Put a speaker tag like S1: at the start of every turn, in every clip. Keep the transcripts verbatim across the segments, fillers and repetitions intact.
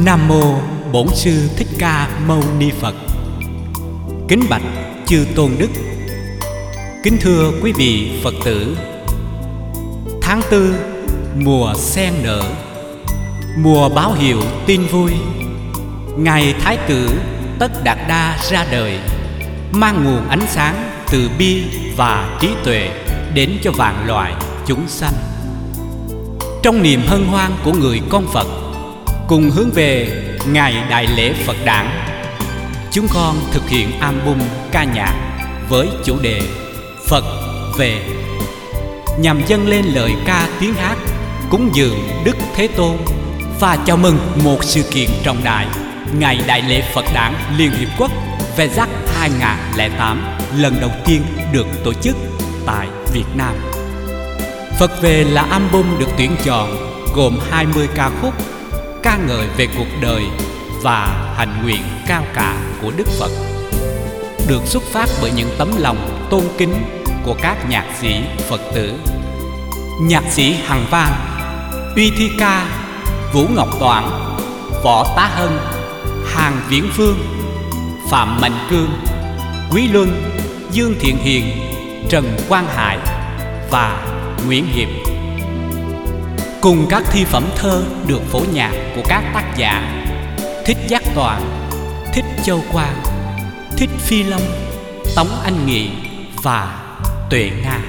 S1: Nam mô Bổn Sư Thích Ca Mâu Ni Phật. Kính bạch chư tôn đức. Kính thưa quý vị Phật tử, tháng tư mùa sen nở, mùa báo hiệu tin vui. Ngài Thái tử Tất Đạt Đa ra đời, mang nguồn ánh sáng từ bi và trí tuệ đến cho vạn loài chúng sanh. Trong niềm hân hoan của người con Phật, cùng hướng về ngày đại lễ Phật đản, chúng con thực hiện album ca nhạc với chủ đề Phật về, nhằm dâng lên lời ca tiếng hát cúng dường Đức Thế Tôn và chào mừng một sự kiện trọng đại, ngày đại lễ Phật đản Liên Hiệp Quốc Vesak hai không không tám lần đầu tiên được tổ chức tại Việt Nam. Phật về là album được tuyển chọn gồm hai mươi ca khúc ca ngợi về cuộc đời và hạnh nguyện cao cả của Đức Phật, được xuất phát bởi những tấm lòng tôn kính của các nhạc sĩ Phật tử. Nhạc sĩ Hằng Vang, Uy Thi Ca, Vũ Ngọc Toản, Võ Tá Hân, Hàn Viễn Phương, Phạm Mạnh Cương, Quý Luân, Dương Thiện Hiền, Trần Quang Hải và Nguyễn Hiệp, cùng các thi phẩm thơ được phổ nhạc của các tác giả Thích Giác Toàn, Thích Châu Quang, Thích Phi Lâm, Tống Anh Nghị và Tuệ Nga.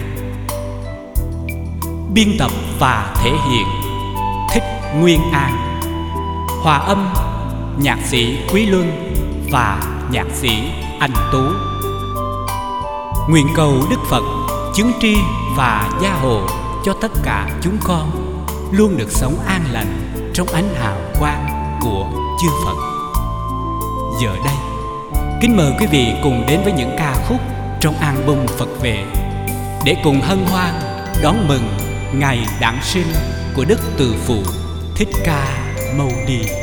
S1: Biên tập và thể hiện Thích Nguyên An. Hòa âm nhạc sĩ Quý Luân và nhạc sĩ Anh Tú. Nguyện cầu Đức Phật chứng tri và gia hộ cho tất cả chúng con luôn được sống an lành trong ánh hào quang của chư Phật. Giờ đây, kính mời quý vị cùng đến với những ca khúc trong album Phật về, để cùng hân hoan đón mừng ngày đản sinh của Đức Từ Phụ Thích Ca Mâu Ni.